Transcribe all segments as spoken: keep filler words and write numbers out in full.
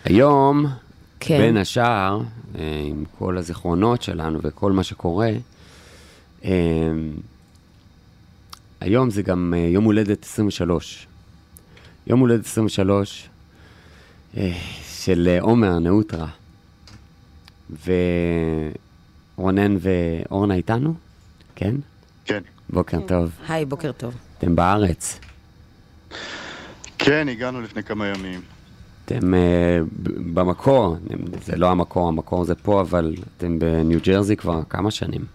היום, כן. בין השאר, עם כל הזיכרונות שלנו וכל מה שקורה, היום זה גם יום הולדת עשרים ושלוש. יום הולדת עשרים ושלוש של עומר נאוטרה. ורונן ואורנה איתנו? כן? כן. בוקר טוב. היי, בוקר טוב. אתם בארץ. כן, הגענו לפני כמה ימים. אתם uh, במקור, זה לא המקור, המקור זה פה, אבל אתם בניו ג'רזי כבר כמה שנים?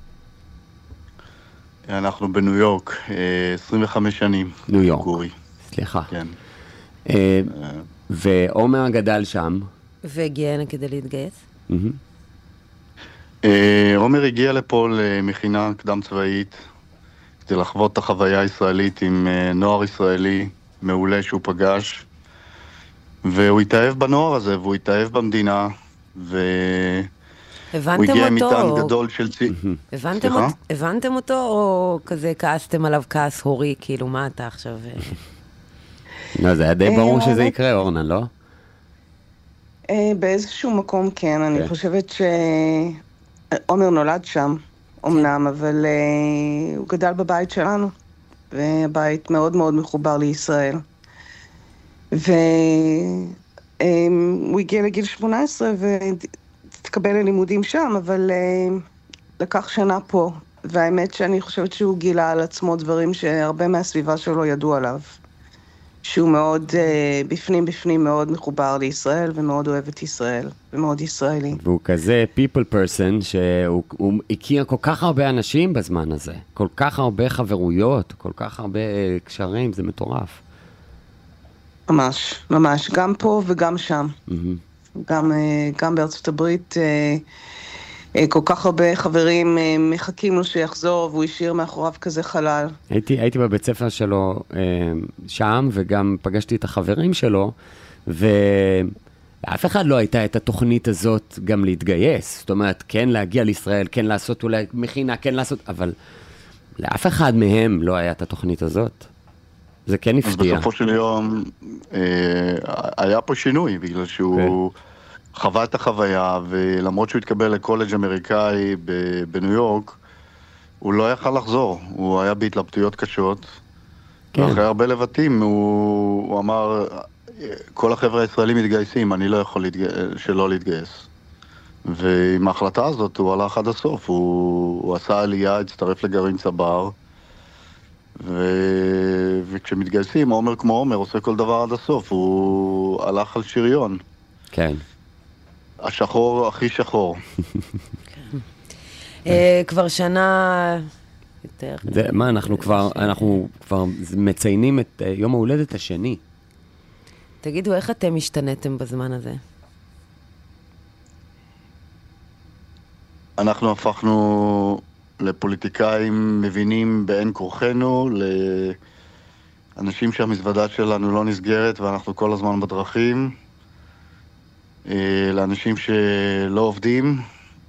אנחנו בניו יורק, עשרים וחמש שנים. ניו יורק, גורי. סליחה. כן. Uh, ועומר גדל שם. והגיע הנה כדי להתגייס? Mm-hmm. Uh, עומר הגיע לפה למכינה קדם צבאית, כדי לחוות את החוויה הישראלית עם uh, נוער ישראלי מעולה שהוא פגש. והוא התאהב בנוער הזה, והוא התאהב במדינה, והוא הגיע עם מטען גדול של צי... הבנתם, אות... הבנתם אותו, או כזה כעסתם עליו כעס הורי, כאילו מה אתה עכשיו... לא, זה היה די ברור שזה יקרה, אורנה, לא? באיזשהו מקום כן, אני חושבת שעומר נולד שם, אמנם, אבל הוא גדל בבית שלנו, והבית מאוד מאוד מחובר לישראל. והוא הגיע לגיל שמונה עשרה והתקבל ללימודים שם, אבל לקח שנה פה, והאמת שאני חושבת שהוא גילה על עצמו דברים שהרבה מהסביבה שלו ידעו עליו, שהוא מאוד בפנים בפנים מאוד מחובר לישראל ומאוד אוהב את ישראל ומאוד ישראלי. והוא כזה people person שהוא הכיר כל כך הרבה אנשים בזמן הזה, כל כך הרבה חברויות, כל כך הרבה קשרים, זה מטורף. ממש, ממש, גם פה וגם שם. Mm-hmm. גם, גם בארצות הברית, כל כך הרבה חברים מחכים לו שיחזור, והוא השאיר מאחוריו כזה חלל. הייתי, הייתי בבית ספר שלו שם, וגם פגשתי את החברים שלו, ואף אחד לא הייתה את התוכנית הזאת גם להתגייס. זאת אומרת, כן להגיע לישראל, כן לעשות אולי מכינה, כן לעשות, אבל לאף אחד מהם לא היה את התוכנית הזאת. זה כן הפתיע. אז בסופו של יום אה, היה פה שינוי, בגלל שהוא okay. חווה את החוויה, ולמרות שהוא התקבל לקולג' אמריקאי בניו יורק, הוא לא יכל לחזור, הוא היה בהתלבטויות קשות, כן. ואחרי הרבה לבטים הוא, הוא אמר, כל החבר'ה הישראלים מתגייסים, אני לא יכול להתגי... שלא להתגייס. ועם ההחלטה הזאת הוא הלך עד הסוף, הוא, הוא עשה עלייה, הצטרף לגרעין צבר, ו... וכשמתגייסים, עומר כמו עומר עושה כל דבר עד הסוף, הוא הלך על שריון. כן. השחור הכי שחור. כבר שנה יותר... מה, אנחנו כבר, אנחנו כבר מציינים את יום ההולדת השני. תגידו, איך אתם השתנתם בזמן הזה? אנחנו הפכנו לפוליטיקאים מבינים באין כורחנו, לאנשים שהמזוודה שלנו לא נסגרת ואנחנו כל הזמן בדרכים, לאנשים שלא עובדים,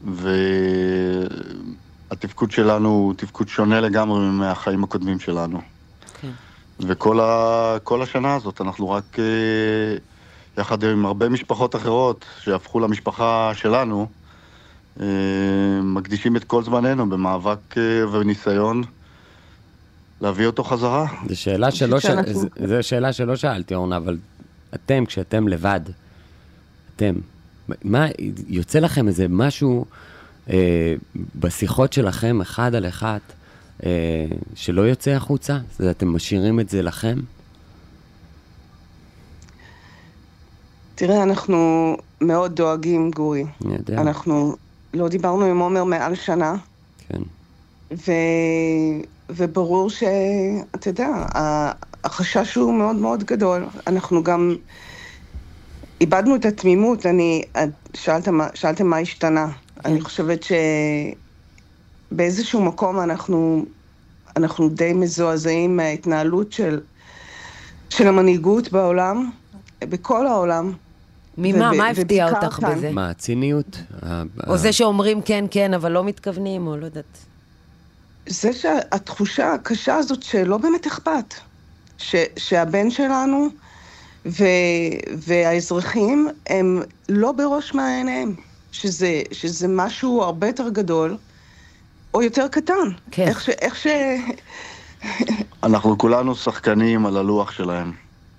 והתפקוד שלנו הוא תפקוד שונה לגמרי מהחיים הקודמים שלנו. כן. וכל ה... כל השנה הזאת אנחנו רק יחד עם הרבה משפחות אחרות שהפכו למשפחה שלנו, מקדישים את כל זמננו במאבק וניסיון להביא אותו חזרה. זו שאלה שלא, שאל... זו שאלה שלא שאלתי, אורנה, אבל אתם, כשאתם לבד, אתם, מה, יוצא לכם איזה משהו אה, בשיחות שלכם, אחד על אחד, אה, שלא יוצא החוצה? זה, אתם משאירים את זה לכם? תראה, אנחנו מאוד דואגים, גורי. אני יודע. אנחנו לא דיברנו עם עומר מעל שנה. כן. ו... וברור שאתה יודע, החשש הוא מאוד מאוד גדול. אנחנו גם איבדנו את התמימות. אני, שאלתם, שאלתם מה השתנה. כן. אני חושבת שבאיזשהו מקום אנחנו, אנחנו די מזועזעים מההתנהלות של, של המנהיגות בעולם, בכל העולם. ממה? מה הפתיע אותך בזה? מה, הציניות? או זה שאומרים כן, כן, אבל לא מתכוונים, או לא יודעת. זה שהתחושה הקשה הזאת שלא באמת אכפת. ש, שהבן שלנו ו, והאזרחים הם לא בראש מעייניהם, שזה, שזה משהו הרבה יותר גדול, או יותר קטן. כן. איך ש... איך ש... אנחנו כולנו שחקנים על הלוח שלהם,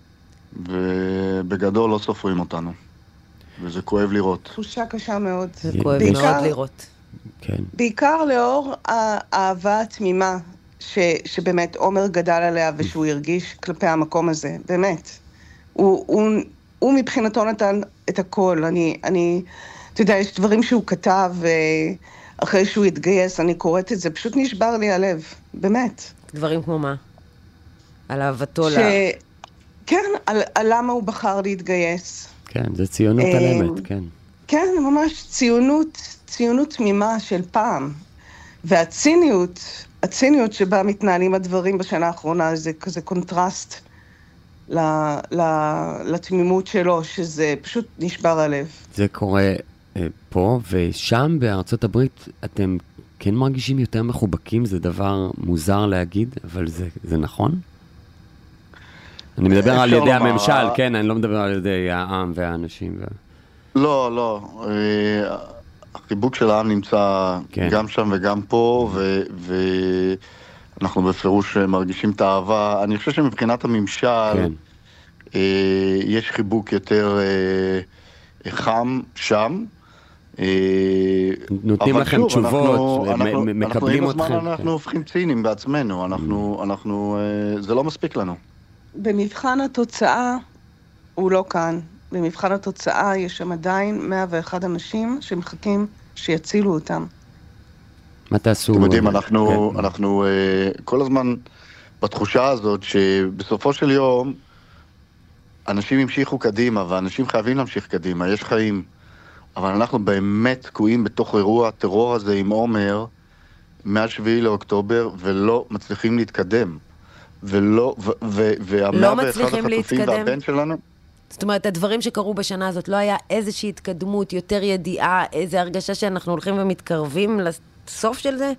ובגדול לא סופרים אותנו, וזה כואב לראות. תחושה קשה מאוד. זה כואב בעיקר- מאוד לראות. כן. בעיקר לאור האהבה התמימה ש, שבאמת עומר גדל עליה ושהוא הרגיש כלפי המקום הזה, באמת. הוא, הוא, הוא מבחינתו נתן את הכל. אני, אני, אתה יודע, יש דברים שהוא כתב אחרי שהוא התגייס, אני קוראת את זה, פשוט נשבר לי הלב, באמת. דברים כמו מה? על אהבתו ש... ל... כן, על, על למה הוא בחר להתגייס. כן, זה ציונות על אמת, כן. כן, ממש ציונות, ציונות תמימה של פעם. והציניות, הציניות שבה מתנהלים הדברים בשנה האחרונה, זה כזה קונטרסט ל, ל, לתמימות שלו, שזה פשוט נשבר הלב. זה קורה אה, פה, ושם בארצות הברית אתם כן מרגישים יותר מחובקים, זה דבר מוזר להגיד, אבל זה, זה נכון? אני מדבר על ידי לומר, הממשל, כן, אני לא מדבר על ידי העם והאנשים. ו... לא, לא. אה, החיבוק של העם נמצא כן. גם שם וגם פה, ו- ואנחנו בפירוש מרגישים את האהבה. אני חושב שמבחינת הממשל, כן. אה, יש חיבוק יותר אה, חם שם. אה, נותנים אבל לכם שוב, תשובות, אנחנו- ומ- אנחנו- מ- אנחנו מקבלים עם הזמן אתכם, אנחנו כן. הופכים ציניים בעצמנו, אנחנו, אנחנו, אה, זה לא מספיק לנו. במבחן התוצאה, הוא לא כאן. במבחן התוצאה יש שם עדיין מאה ואחד אנשים שמחכים שיצילו אותם. מה תעשו? אתם יודעים, אה, אנחנו, כן. אנחנו אה, כל הזמן בתחושה הזאת שבסופו של יום אנשים המשיכו קדימה, ואנשים חייבים להמשיך קדימה, יש חיים. אבל אנחנו באמת תקועים בתוך אירוע הטרור הזה עם עומר מהשביעי לאוקטובר, ולא מצליחים להתקדם. ולא, ו, ו, והמאה לא ואחד מצליחים החטופים להתקדם? והבן שלנו, זאת אומרת, הדברים שקרו בשנה הזאת, לא היה איזושהי התקדמות, יותר ידיעה, איזו הרגשה שאנחנו הולכים ומתקרבים לסוף של זה?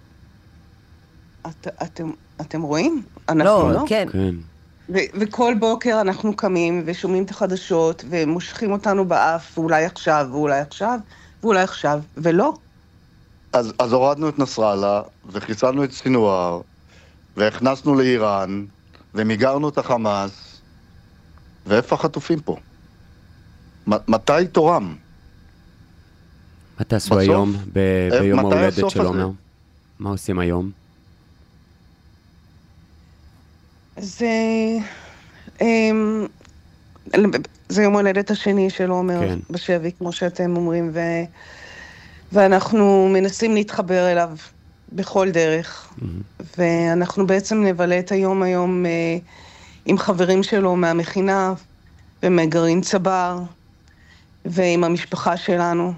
את, אתם, אתם רואים? אנחנו לא, לא. כן. כן. ו- וכל בוקר אנחנו קמים ושומעים את החדשות ומושכים אותנו באף, ואולי עכשיו, ואולי עכשיו, ואולי עכשיו, ולא. אז, אז הורדנו את נסראללה, וחיסלנו את סינואר, והכנסנו לאיראן, ומיגרנו את החמאס, ואיפה החטופים פה? מ- מתי תורם? מה תעשו בסוף? היום, ב- אה, ביום מתי ההולדת הסוף של הזה? עומר? מה עושים היום? זה... אמ, זה יום הולדת השני של עומר כן. בשבי, כמו שאתם אומרים, ו... ואנחנו מנסים להתחבר אליו בכל דרך. ואנחנו בעצם נבלה את היום היום אה, עם חברים שלו מהמכינה, ומגרעין צבר, ועם המשפחה שלנו.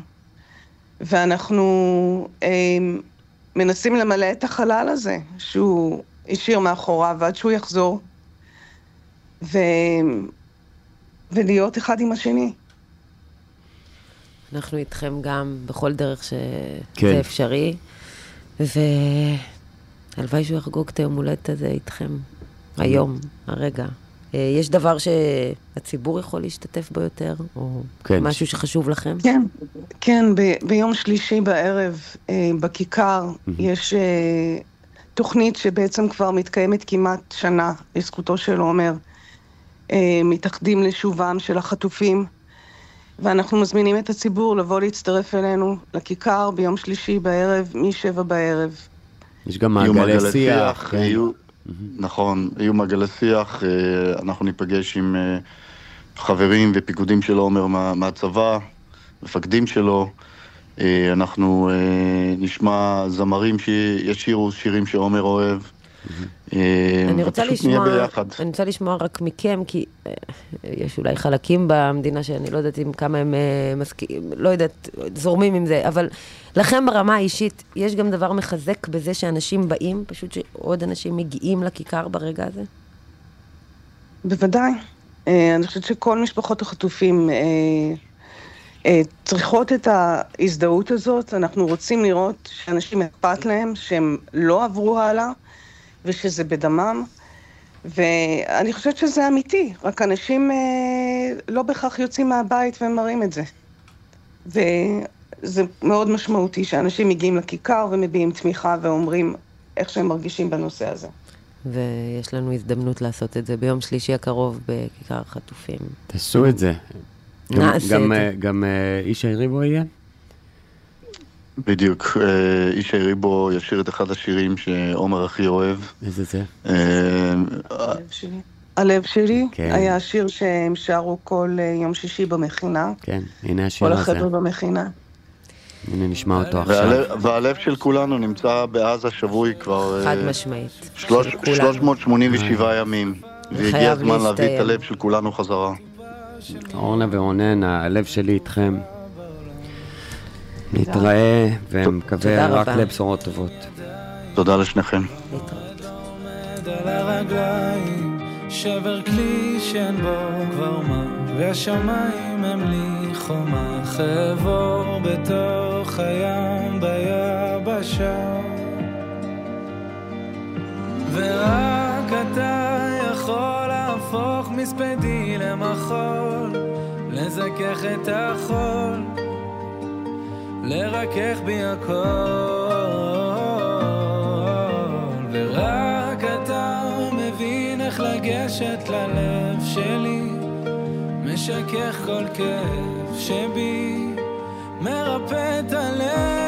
ואנחנו אה, מנסים למלא את החלל הזה, שהוא השאיר מאחוריו, ועד שהוא יחזור, ו... ולהיות אחד עם השני. אנחנו איתכם גם בכל דרך שזה כן. אפשרי, והלוואי שהוא יחגוג את היום הולדת הזה איתכם, היום, הרגע. אה, יש דבר שהציבור יכול להשתתף בו יותר, או כן. משהו שחשוב לכם? כן, כן, ב- ביום שלישי בערב, אה, בכיכר, יש אה, תוכנית שבעצם כבר מתקיימת כמעט שנה, לזכותו של עומר, אה, מתאחדים לשובם של החטופים, ואנחנו מזמינים את הציבור לבוא להצטרף אלינו לכיכר ביום שלישי בערב, משבע בערב. יש גם יהיו מעגלי שיח. כן. יהיו, נכון, יהיו מעגלי שיח, אה, אנחנו ניפגש עם אה, חברים ופיקודים של עומר מה, מהצבא, מפקדים שלו, אה, אנחנו אה, נשמע זמרים שישירו שירים שעומר אוהב, אה, אני רוצה ופשוט נהיה לשמוע, ביחד. אני רוצה לשמוע רק מכם, כי אה, יש אולי חלקים במדינה שאני לא יודעת עם כמה הם אה, מסכים, לא יודעת, זורמים עם זה, אבל לכם ברמה האישית, יש גם דבר מחזק בזה שאנשים באים, פשוט שעוד אנשים מגיעים לכיכר ברגע הזה? בוודאי. אה, אני חושבת שכל משפחות החטופים אה, אה, צריכות את ההזדהות הזאת. אנחנו רוצים לראות שאנשים אכפת להם, שהם לא עברו הלאה, ושזה בדמם. ואני חושבת שזה אמיתי, רק אנשים אה, לא בכך יוצאים מהבית ומראים את זה. וזה מאוד משמעותי שאנשים מגיעים לכיכר ומביעים תמיכה ואומרים איך שהם מרגישים בנושא הזה. ויש לנו הזדמנות לעשות את זה ביום שלישי הקרוב בכיכר החטופים. תעשו את זה. נעשה גם, את זה. גם איש היריבו יהיה? בדיוק, איש היריבו ישיר את אחד השירים שעומר הכי אוהב. איזה זה? הלב שלי. הלב שלי כן. היה השיר שהם שרו כל יום שישי במכינה. כן, הנה השיר כל הזה. החבר'ה במכינה. הנה נשמע אותו עכשיו. והלב, והלב של כולנו נמצא בעזה שבוי כבר חד משמעית. שלוש- של כולנו. שלוש מאות שמונים ושבעה ימים. והגיע חייב הזמן להביא את להסתיים. הלב של כולנו חזרה. אורנה ורונן, הלב שלי איתכם. נתראה ומקווה תודה רק רבה. לבשורות טובות. תודה לשניכם. להתראות. עומד על הרגליים, שבר כלי שאין בו כבר מה, והשמיים הם לי חומה, חבור בתוך הים ביבשה, ורק אתה יכול להפוך מספדי למחול, לזכך את החול, לרכך בי הכל, ורק אתה מבין איך לגשת ללב שלי, משכך כל כאב שבי, מרפא את הלב.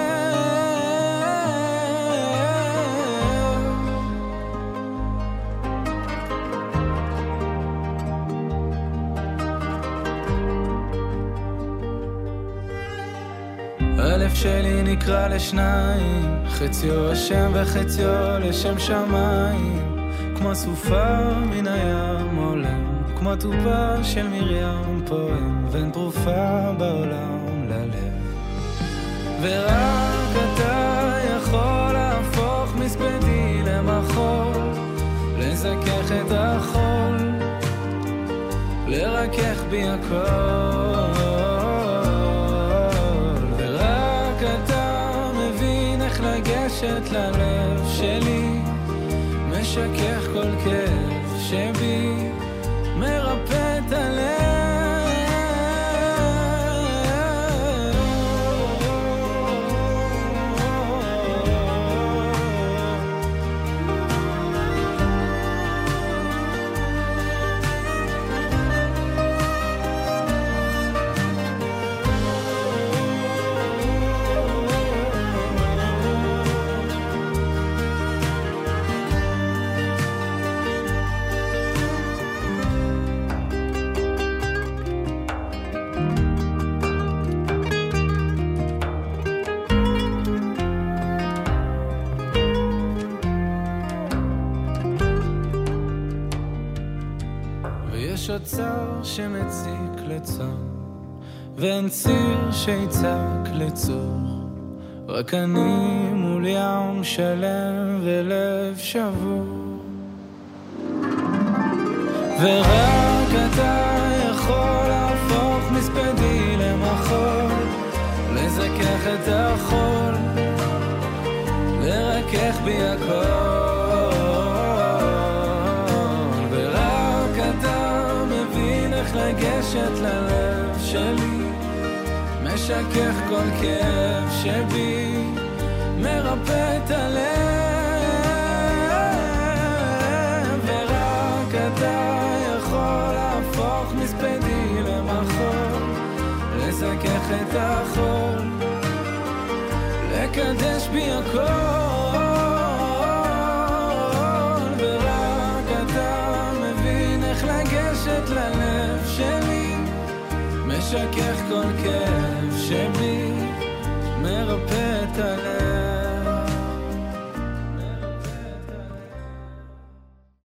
הלב שלי נקרא לשניים, חציו השם וחציו לשם שמיים, כמו סופה מן הים עולם, כמו טובה של מרים פועם, ואין תרופה בעולם ללב. ורק אתה יכול להפוך מספדי למחול, לזכך את החול, לרכך בי הכל, ורק אתה מבין איך לגשת ללב שלי, משכך כל כאב שבי, מרפא את הלב. ויש אוצר שמציק לצום, ואין ציר שיצק לצור, רק אני מול ים שלם ולב שבור, ורק אתה יכול להפוך מספדי למחול, לזכך את החול, לרכך בי הכל, לגשת ללב שלי, משכך כל כאב שבי, מרפא את הלב, ורק אתה יכול להפוך מספדי למחול, לזכך את החול, לקדש בי הכל, ורק אתה מבין איך לגשת ללב שלי, משכך כל כאב שבי, מרפא את הלב.